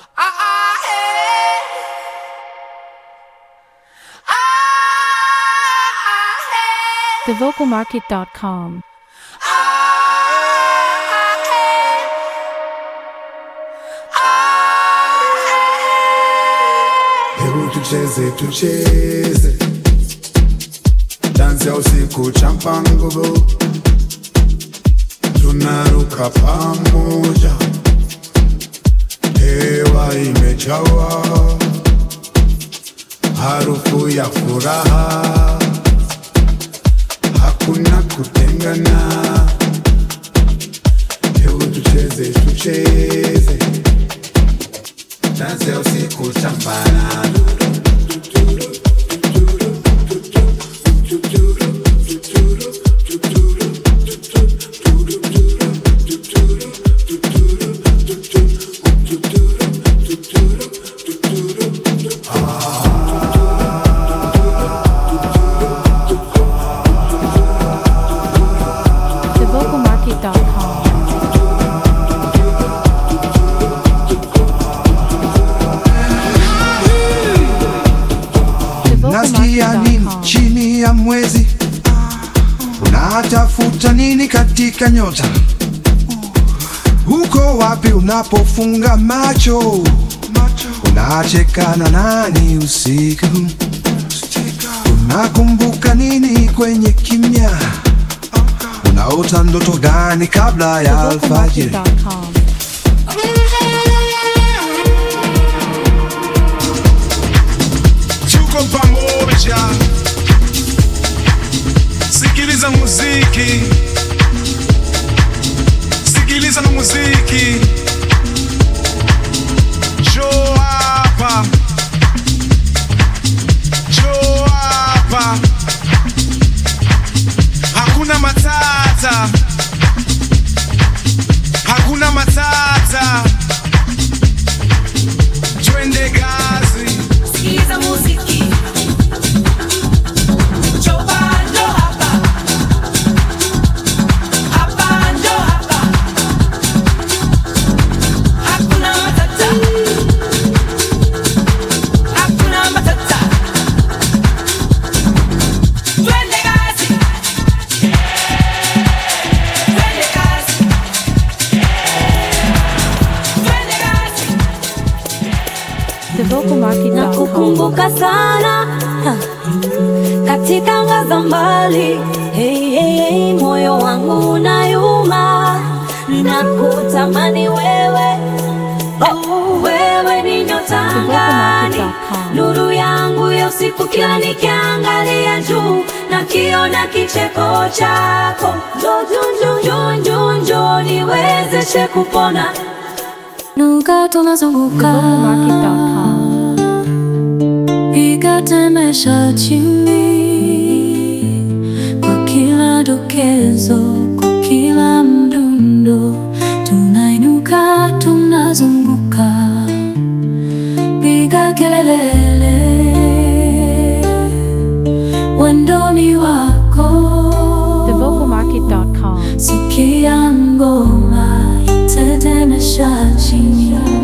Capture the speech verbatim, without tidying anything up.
the vocal market dot com. Hebu tucheze tucheze, dansi ya usiku champa nguvu, tunaruka pamoja, hewa imejawa harufu ya furaha, hakuna kutengana. Hebu tucheze tucheze, dansi ya usiku champana. the vocal market dot com. Nasikia nini chini ya mwezi? Unatafuta nini katika nyota? Uko wapi unapofunga macho? Unacheka na nani usiku? Unakumbuka nini kwenye kimya? Unaota ndoto gani kabla ya alfajiri? Tuko pamoja, sikiliza muziki, sikiliza na muziki. Njoo hapa, njoo hapa, hakuna matata, hakuna matata. Twende kazi, sikiliza muziki. the vocal market dot com. Nakukumbuka sana ha, katika anga za mbali. Hey, hey, hey, moyo wangu unayuma, nakutamani wewe. Oh, wewe ni nyota angani, nuru yangu ya usiku. Kila nikiangalia juu nakiona kicheko chako. Njoo, njoo, njoo, njoo niwezeshe kupona. Nuka tunazunguka, ikatemesha chini kwa kila dokezo, kwa kila mdundo. Tunainuka, tunazunguka, piga kelele, wendoni wako. the vocal market dot com. Sikia ngoma itetemesha chini.